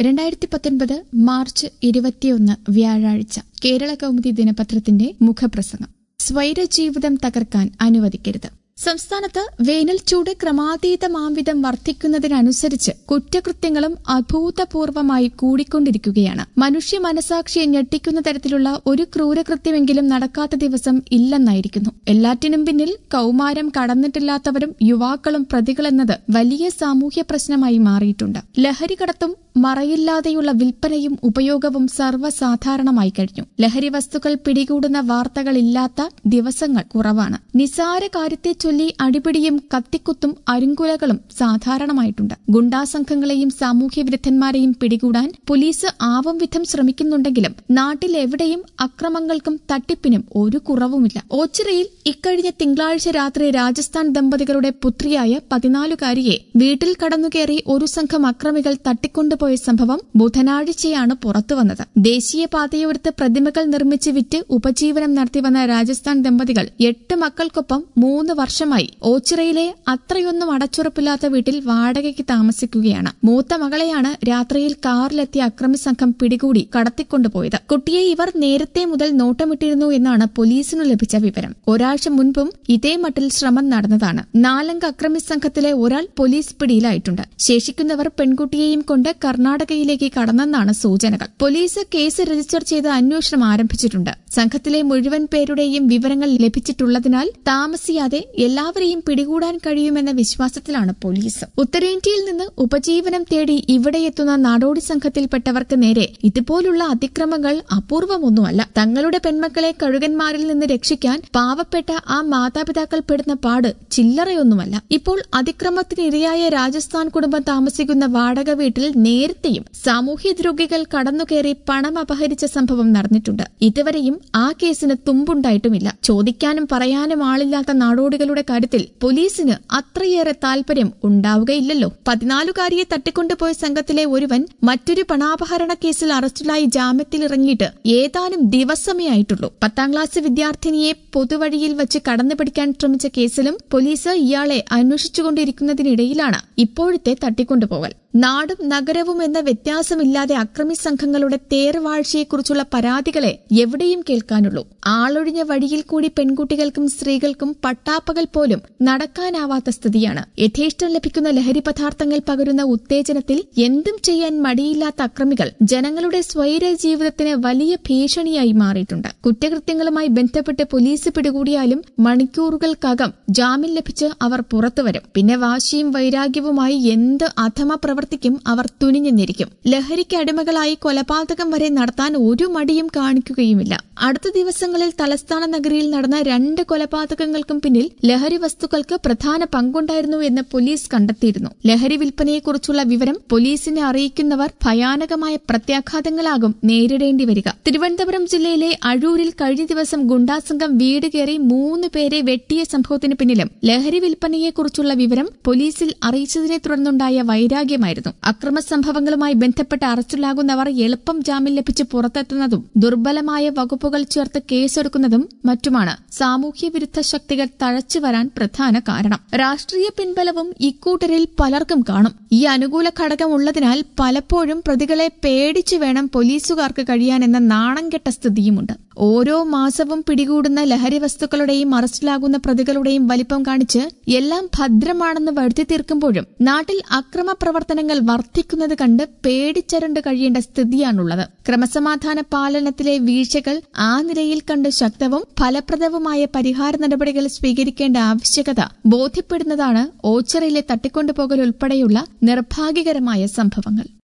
2019 March 21 വ്യാഴാഴ്ച കേരള കൗമുദി ദിനപത്രത്തിന്റെ മുഖപ്രസംഗം. സ്വൈരജീവിതം തകർക്കാൻ അനുവദിക്കരുത്. സംസ്ഥാനത്ത് വേനൽ ചൂട് ക്രമാതീതമാംവിധം വർദ്ധിക്കുന്നതിനനുസരിച്ച് കുറ്റകൃത്യങ്ങളും അഭൂതപൂർവമായി കൂടിക്കൊണ്ടിരിക്കുകയാണ്. മനുഷ്യ മനസാക്ഷിയെ ഞെട്ടിക്കുന്ന തരത്തിലുള്ള ഒരു ക്രൂരകൃത്യമെങ്കിലും നടക്കാത്ത ദിവസം ഇല്ലെന്നായിരിക്കുന്നു. എല്ലാറ്റിനും പിന്നിൽ കൌമാരം കടന്നിട്ടില്ലാത്തവരും യുവാക്കളും പ്രതികളെന്നത് വലിയ സാമൂഹ്യ പ്രശ്നമായി മാറിയിട്ടുണ്ട്. ലഹരികടത്തും മറയില്ലാതെയുള്ള വിൽപ്പനയും ഉപയോഗവും സർവ്വസാധാരണമായി കഴിഞ്ഞു. ലഹരി വസ്തുക്കൾ പിടികൂടുന്ന വാർത്തകളില്ലാത്ത ദിവസങ്ങൾ കുറവാണ്. നിസാര കാര്യത്തെ ചൊല്ലി അടിപിടിയും കത്തിക്കുത്തും അരുങ്കുലകളും സാധാരണമായിട്ടുണ്ട്. ഗുണ്ടാസംഘങ്ങളെയും സാമൂഹ്യവിരുദ്ധന്മാരെയും പിടികൂടാൻ പോലീസ് ആവും വിധം ശ്രമിക്കുന്നുണ്ടെങ്കിലും നാട്ടിലെവിടെയും അക്രമങ്ങൾക്കും തട്ടിപ്പിനും ഒരു കുറവുമില്ല. ഓച്ചിറയിൽ ഇക്കഴിഞ്ഞ തിങ്കളാഴ്ച രാത്രി രാജസ്ഥാൻ ദമ്പതികളുടെ പുത്രിയായ 14-കാരിയെ വീട്ടിൽ കടന്നുകയറി ഒരു സംഘം അക്രമികൾ തട്ടിക്കൊണ്ടുപോയ സംഭവം ബുധനാഴ്ചയാണ് പുറത്തുവന്നത്. ദേശീയപാതയോരത്ത് പ്രതിമകൾ നിർമ്മിച്ച് വിറ്റ് ഉപജീവനം നടത്തിവന്ന രാജസ്ഥാൻ ദമ്പതികൾ 8 മക്കൾക്കൊപ്പം 3 വർഷമായി ഓച്ചിറയിലെ അത്രയൊന്നും അടച്ചുറപ്പില്ലാത്ത വീട്ടിൽ വാടകയ്ക്ക് താമസിക്കുകയാണ്. മൂത്ത മകളെയാണ് രാത്രിയിൽ കാറിലെത്തിയ അക്രമി സംഘം പിടികൂടി കടത്തിക്കൊണ്ടുപോയത്. കുട്ടിയെ ഇവർ നേരത്തെ മുതൽ നോട്ടമിട്ടിരുന്നു എന്നാണ് പോലീസിനു ലഭിച്ച വിവരം. ഒരാഴ്ച മുൻപും ഇതേ മട്ടിൽ ശ്രമം നടന്നതാണ്. 4-അംഗ അക്രമി സംഘത്തിലെ ഒരാൾ പോലീസ് പിടിയിലായിട്ടുണ്ട്. ശേഷിക്കുന്നവർ പെൺകുട്ടിയെയും കൊണ്ട് കർണാടകയിലേക്ക് കടന്നെന്നാണ് സൂചനകൾ. പോലീസ് കേസ് രജിസ്റ്റർ ചെയ്ത് അന്വേഷണം ആരംഭിച്ചിട്ടുണ്ട്. സംഘത്തിലെ മുഴുവൻ പേരുടെയും വിവരങ്ങൾ ലഭിച്ചിട്ടുള്ളതിനാൽ താമസിയാതെ എല്ലാവരെയും പിടികൂടാൻ കഴിയുമെന്ന വിശ്വാസത്തിലാണ് പോലീസ്. ഉത്തരേന്ത്യയിൽ നിന്ന് ഉപജീവനം തേടി ഇവിടെയെത്തുന്ന നാടോടി സംഘത്തിൽപ്പെട്ടവർക്ക് നേരെ ഇതുപോലുള്ള അതിക്രമങ്ങൾ അപൂർവമൊന്നുമല്ല. തങ്ങളുടെ പെൺമക്കളെ കഴുകന്മാരിൽ നിന്ന് രക്ഷിക്കാൻ പാവപ്പെട്ട ആ മാതാപിതാക്കൾ പെടുന്ന പാട് ചില്ലറയൊന്നുമല്ല. ഇപ്പോൾ അതിക്രമത്തിനിരയായ രാജസ്ഥാൻ കുടുംബം താമസിക്കുന്ന വാടക വീട്ടിൽ നേരത്തെയും സാമൂഹ്യദ്രോഹികൾ കടന്നുകയറി പണം അപഹരിച്ച സംഭവം നടന്നിട്ടുണ്ട്. ഇതുവരെയും ആ കേസിന് തുമ്പുണ്ടായിട്ടുമില്ല. ചോദിക്കാനും പറയാനും ആളില്ലാത്ത നാടോടികളുടെ കാര്യത്തിൽ പോലീസിന് അത്രയേറെ താൽപര്യം ഉണ്ടാവുകയില്ലല്ലോ. 14-കാരിയെ തട്ടിക്കൊണ്ടുപോയ സംഘത്തിലെ ഒരുവൻ മറ്റൊരു പണാപഹരണ കേസിൽ അറസ്റ്റിലായി ജാമ്യത്തിലിറങ്ങിയിട്ട് ഏതാനും ദിവസമേ ആയിട്ടുള്ളൂ. 10ാം ക്ലാസ് വിദ്യാർത്ഥിനിയെ പൊതുവഴിയിൽ വച്ച് കടന്നുപിടിക്കാൻ ശ്രമിച്ച കേസിലും പോലീസ് ഇയാളെ അന്വേഷിച്ചുകൊണ്ടിരിക്കുന്നതിനിടയിലാണ് ഇപ്പോഴത്തെ തട്ടിക്കൊണ്ടുപോകൽ. നാടും നഗരവും എന്ന വ്യത്യാസമില്ലാതെ അക്രമി സംഘങ്ങളുടെ തേർവാഴ്ചയെക്കുറിച്ചുള്ള പരാതികളെ എവിടെയും കേൾക്കാനുള്ളൂ. ആളൊഴിഞ്ഞ വഴിയിൽ കൂടി പെൺകുട്ടികൾക്കും സ്ത്രീകൾക്കും പട്ടാപ്പകൽ പോലും നടക്കാനാവാത്ത സ്ഥിതിയാണ്. യഥേഷ്ടം ലഭിക്കുന്ന ലഹരി പദാർത്ഥങ്ങൾ പകരുന്ന ഉത്തേജനത്തിൽ എന്തും ചെയ്യാൻ മടിയില്ലാത്ത അക്രമികൾ ജനങ്ങളുടെ സ്വൈര ജീവിതത്തിന് വലിയ ഭീഷണിയായി മാറിയിട്ടുണ്ട്. കുറ്റകൃത്യങ്ങളുമായി ബന്ധപ്പെട്ട് പോലീസ് പിടികൂടിയാലും മണിക്കൂറുകൾക്കകം ജാമ്യം ലഭിച്ച് അവർ പുറത്തുവരും. പിന്നെ വാശിയും വൈരാഗ്യവുമായി എന്ത് അധമ പ്രവർത്തിക്കും അവർ തുനിഞ്ഞെന്നിരിക്കും. ലഹരിക്ക് അടിമകളായി കൊലപാതകം വരെ നടത്താൻ ഒരു മടിയും കാണിക്കുകയുമില്ല. അടുത്ത ദിവസങ്ങളിൽ തലസ്ഥാന നഗരിയിൽ നടന്ന 2 കൊലപാതകങ്ങൾക്കും പിന്നിൽ ലഹരി വസ്തുക്കൾക്ക് പ്രധാന പങ്കുണ്ടായിരുന്നു എന്ന് പോലീസ് കണ്ടെത്തിയിരുന്നു. ലഹരി വിൽപ്പനയെക്കുറിച്ചുള്ള വിവരം പോലീസിനെ അറിയിക്കുന്നവർ ഭയാനകമായ പ്രത്യാഘാതങ്ങളാകും നേരിടേണ്ടി വരിക. തിരുവനന്തപുരം ജില്ലയിലെ അഴൂരിൽ കഴിഞ്ഞ ദിവസം ഗുണ്ടാസംഘം വീട് കയറി 3 പേരെ വെട്ടിയ സംഭവത്തിന് പിന്നിലും ലഹരി വിൽപ്പനയെക്കുറിച്ചുള്ള വിവരം പോലീസിൽ അറിയിച്ചതിനെ തുടർന്നുണ്ടായ വൈരാഗ്യമായിരുന്നു. അക്രമ സംഭവങ്ങളുമായി ബന്ധപ്പെട്ട് അറസ്റ്റിലാകുന്നവർ എളുപ്പം ജാമ്യം ലഭിച്ച് പുറത്തെത്തുന്നതും ദുർബലമായ വകുപ്പുകൾ ചേർത്ത് കേസെടുക്കുന്നതും മറ്റുമാണ് സാമൂഹ്യവിരുദ്ധ ശക്തികൾ തഴച്ചുവരാൻ പ്രധാന കാരണം. രാഷ്ട്രീയ പിൻബലവും ഇക്കൂട്ടരിൽ പലർക്കും കാണും. ഈ അനുകൂല ഘടകം ഉള്ളതിനാൽ പലപ്പോഴും പ്രതികളെ പേടിച്ചു വേണം പോലീസുകാർക്ക് കഴിയാനെന്ന നാണംകെട്ട സ്ഥിതിയുമുണ്ട്. ഓരോ മാസവും പിടികൂടുന്ന ലഹരി വസ്തുക്കളുടെയും അറസ്റ്റിലാകുന്ന പ്രതികളുടെയും വലിപ്പം കാണിച്ച് എല്ലാം ഭദ്രമാണെന്ന് വരുത്തി തീർക്കുമ്പോഴും നാട്ടിൽ അക്രമ പ്രവർത്തനങ്ങൾ വർദ്ധിക്കുന്നത് കണ്ട് പേടിച്ചരണ്ട് കഴിയേണ്ട സ്ഥിതിയാണുള്ളത്. ക്രമസമാധാന പാലനത്തിലെ വീഴ്ചകൾ ആ നിലയിൽ കണ്ട് ശക്തവും ഫലപ്രദവുമായ പരിഹാര നടപടികൾ സ്വീകരിക്കേണ്ട ആവശ്യകത ബോധ്യപ്പെടുന്നതാണ് ഓച്ചിറയിലെ തട്ടിക്കൊണ്ടുപോകൽ ഉൾപ്പെടെയുള്ള നിർഭാഗ്യകരമായ സംഭവങ്ങൾ.